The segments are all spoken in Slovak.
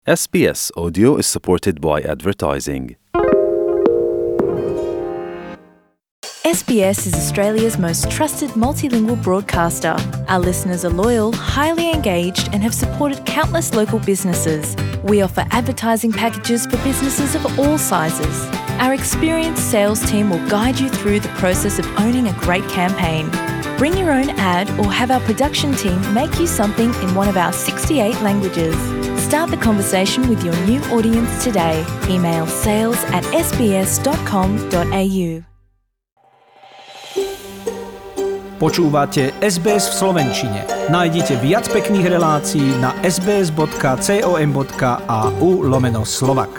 SBS Audio is supported by advertising. SBS is Australia's most trusted multilingual broadcaster. Our listeners are loyal, highly engaged, and have supported countless local businesses. We offer advertising packages for businesses of all sizes. Our experienced sales team will guide you through the process of owning a great campaign. Bring your own ad or have our production team make you something in one of our 68 languages. Start the conversation with your new audience today. Email sales@sbs.com.au. Počúvate SBS v slovenčine. Nájdite viac pekných relácií na sbs.com.au/slovak.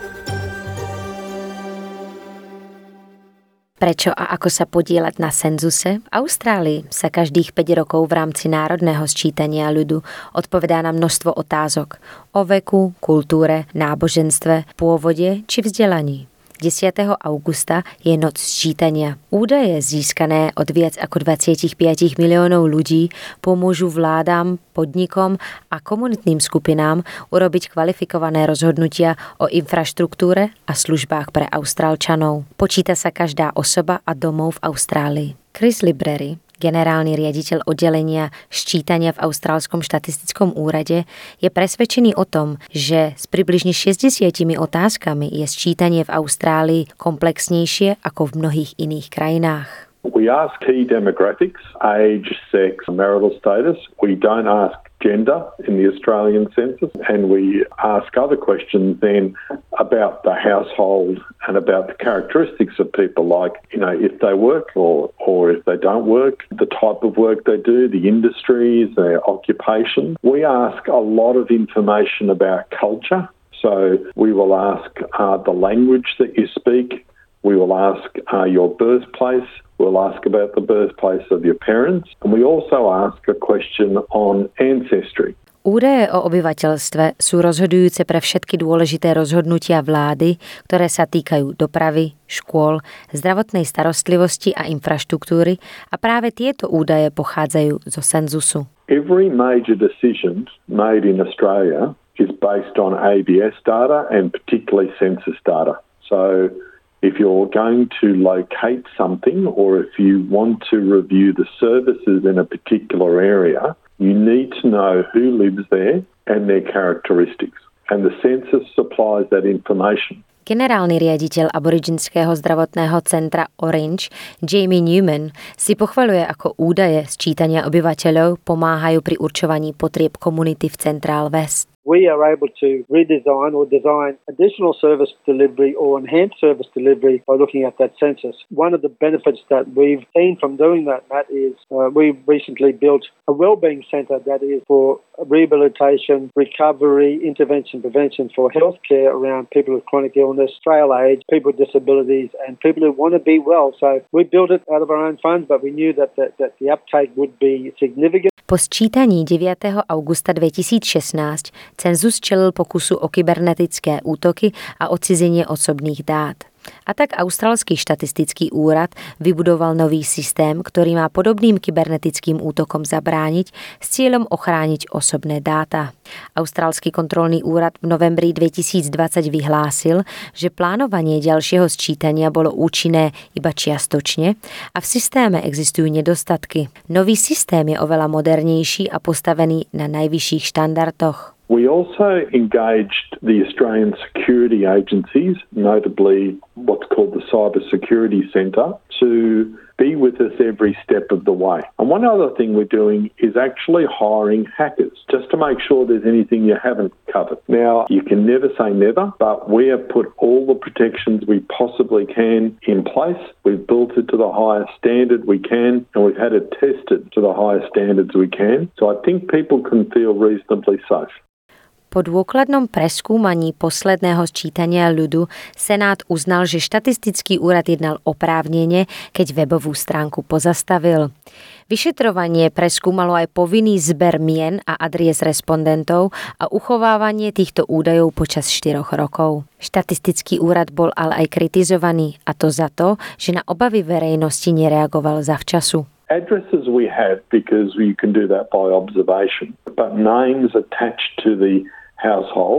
Prečo a ako sa podieľať na cenzuse? V Austrálii sa každých 5 rokov v rámci národného sčítania ľudu odpovedá na množstvo otázok o veku, kultúre, náboženstve, pôvode či vzdelaní. 10. augusta je noc sčítania. Údaje získané od viac ako 25 miliónov ľudí pomôžu vládám, podnikom a komunitným skupinám urobiť kvalifikované rozhodnutia o infraštruktúre a službách pre Austrálčanov. Počíta sa každá osoba a domov v Austrálii. Chris Librery, generálny riaditeľ oddelenia ščítania v Austrálskom štatistickom úrade, je presvedčený o tom, že s približne 60 otázkami je sčítanie v Austrálii komplexnejšie ako v mnohých iných krajinách. We ask key demographics, age, sex, marital status. We don't ask gender in the Australian census, and we ask other questions then about the household and about the characteristics of people, like, if they work or if they don't work, the type of work they do, the industries, their occupation. We ask a lot of information about culture. So we will ask the language that you speak. We will ask your birthplace. We'll ask about the birthplace of your parents. And we also ask a question on ancestry. Údaje o obyvateľstve sú rozhodujúce pre všetky dôležité rozhodnutia vlády, ktoré sa týkajú dopravy, škôl, zdravotnej starostlivosti a infraštruktúry, a práve tieto údaje pochádzajú zo cenzusu. Every major decision made in Australia is based on ABS data and particularly census data. So if you're going to locate something or if you want to review the services in a particular area, you need to know who lives there and their characteristics. And the census supplies that information. Generálny riaditeľ Aboriginského zdravotného centra Orange, Jamie Newman, si pochvaľuje, ako údaje sčítania obyvateľov pomáhajú pri určovaní potrieb komunity v Central West. We are able to redesign or design additional service delivery or enhanced service delivery by looking at that census. One of the benefits that we've seen from doing that, Matt, is we've recently built a wellbeing centre that is for rehabilitation, recovery, intervention, prevention for healthcare around people with chronic illness, frail age, people with disabilities and people who want to be well. So we built it out of our own funds, but we knew that the uptake would be significant. Po sčítaní 9. augusta 2016 cenzus čelil pokusu o kybernetické útoky a odcizenie osobných dát. A tak Austrálsky štatistický úrad vybudoval nový systém, ktorý má podobným kybernetickým útokom zabrániť s cieľom ochrániť osobné dáta. Austrálsky kontrolný úrad v novembri 2020 vyhlásil, že plánovanie ďalšieho sčítania bolo účinné iba čiastočne a v systéme existujú nedostatky. Nový systém je oveľa modernejší a postavený na najvyšších štandardoch. We also engaged the Australian security agencies, notably what's called the Cyber Security Centre, to be with us every step of the way. And one other thing we're doing is actually hiring hackers, just to make sure there's anything you haven't covered. Now, you can never say never, but we have put all the protections we possibly can in place. We've built it to the highest standard we can, and we've had it tested to the highest standards we can. So I think people can feel reasonably safe. Po dôkladnom preskúmaní posledného sčítania ľudu Senát uznal, že štatistický úrad jednal oprávnene, keď webovú stránku pozastavil. Vyšetrovanie preskúmalo aj povinný zber mien a adries respondentov a uchovávanie týchto údajov počas 4 rokov. Štatistický úrad bol ale aj kritizovaný, a to za to, že na obavy verejnosti nereagoval zavčasu. Addresses we have, because you can do that by observation, but names attached to the household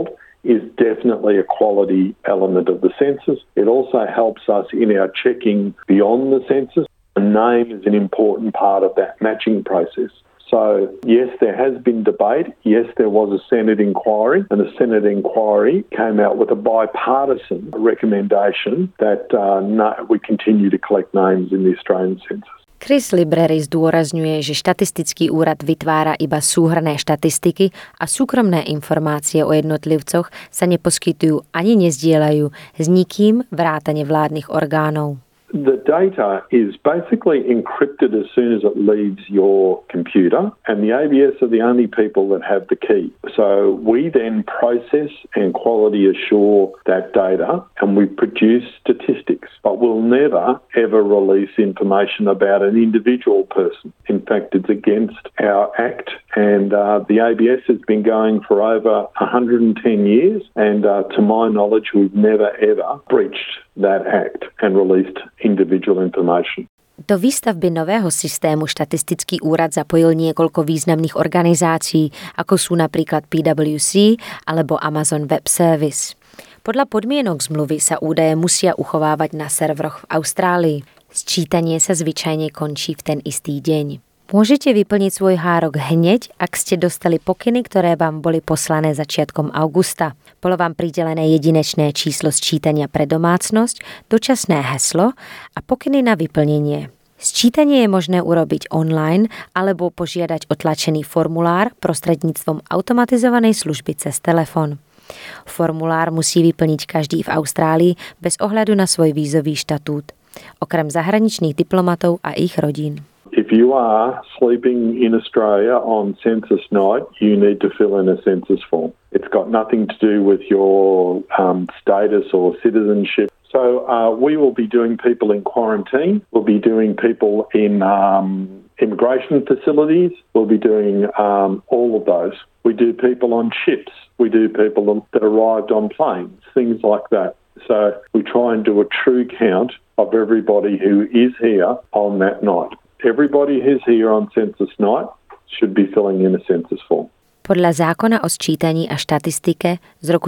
is definitely a quality element of the census. It also helps us in our checking beyond the census. A name is an important part of that matching process. So, yes, there has been debate. Yes, there was a Senate inquiry, and the Senate inquiry came out with a bipartisan recommendation that we continue to collect names in the Australian census. Chris Librery zdôrazňuje, že štatistický úrad vytvára iba súhrnné štatistiky a súkromné informácie o jednotlivcoch sa neposkytujú ani nezdieľajú s nikým vrátane vládnych orgánov. The data is basically encrypted as soon as it leaves your computer, and the ABS are the only people that have the key. So we then process and quality assure that data, and we produce statistics, but we'll never ever release information about an individual person. In fact, it's against our Act, and the ABS has been going for over 110 years, and to my knowledge, we've never ever breached that Act and released individual information. Do výstavby nového systému štatistický úrad zapojil niekoľko významných organizácií, ako sú napríklad PwC alebo Amazon Web Service. Podľa podmienok zmluvy sa údaje musia uchovávať na serveroch v Austrálii. Sčítanie sa zvyčajne končí v ten istý deň. Môžete vyplniť svoj hárok hneď, ak ste dostali pokyny, ktoré vám boli poslané začiatkom augusta. Bolo vám pridelené jedinečné číslo sčítania pre domácnosť, dočasné heslo a pokyny na vyplnenie. Sčítanie je možné urobiť online alebo požiadať o tlačený formulár prostredníctvom automatizovanej služby cez telefón. Formulár musí vyplniť každý v Austrálii bez ohľadu na svoj vízový štatút, okrem zahraničných diplomatov a ich rodín. If you are sleeping in Australia on census night, you need to fill in a census form. It's got nothing to do with your status or citizenship. So we will be doing people in quarantine. We'll be doing people in immigration facilities. We'll be doing all of those. We do people on ships. We do people that arrived on planes, things like that. So we try and do a true count of everybody who is here on that night. Everybody who's here on census night should be filling in a census form. Podľa zákona o sčítaní a štatistike z roku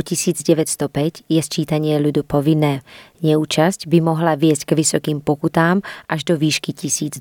1905 je sčítanie ľudu povinné. Neúčasť by mohla viesť k vysokým pokutám až do výšky $1,000.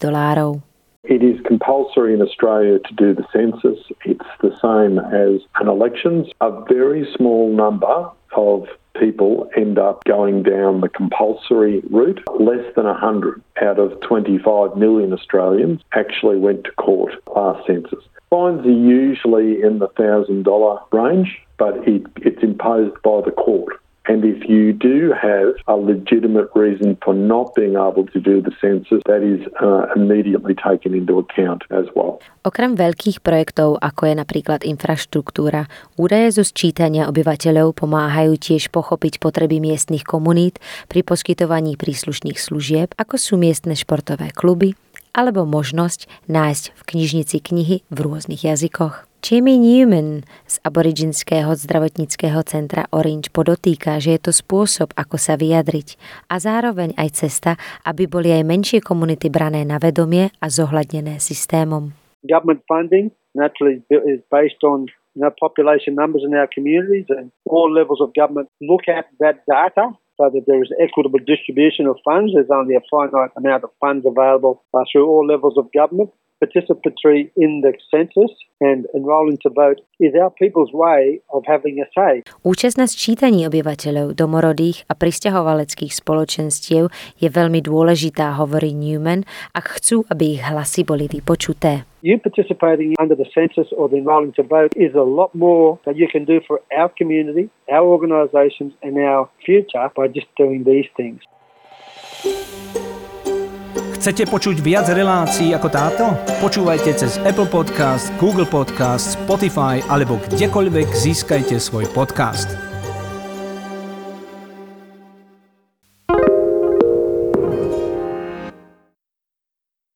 It is compulsory in Australia to do the census. It's the same as an elections. A very small number of people end up going down the compulsory route. Less than 100 out of 25 million Australians actually went to court last census. Fines are usually in the $1,000 range, but it's imposed by the court. And if you do have a legitimate reason for not being able to do the census, that is immediately taken into account as well. Okrem veľkých projektov, ako je napríklad infraštruktúra, údaje zo sčítania obyvateľov pomáhajú tiež pochopiť potreby miestnych komunít pri poskytovaní príslušných služieb, ako sú miestne športové kluby, alebo možnosť nájsť v knižnici knihy v rôznych jazykoch. Jamie Newman z Aboriginského zdravotníckeho centra Orange podotýka, že je to spôsob, ako sa vyjadriť a zároveň aj cesta, aby boli aj menšie komunity brané na vedomie a zohľadnené systémom. Government funding naturally is based on population numbers in our communities, and all levels of government look at that data so that there is equitable distribution of funds. There's only a finite amount of funds available through all levels of government. Participatory in the census and enrolling to vote is our people's way of having a say. Účasť na sčítaní obyvateľov domorodých a prisťahovaleckých spoločenstiev je veľmi dôležitá, hovorí Newman, ak chcú, aby ich hlasy boli vypočuté. You participating under the census or the enrolling to vote is a lot more that you can do for our community, our organisations and our future by just doing these things. Chcete počuť viac relácií ako táto? Počúvajte cez Apple Podcast, Google Podcast, Spotify alebo kdekoľvek získajte svoj podcast.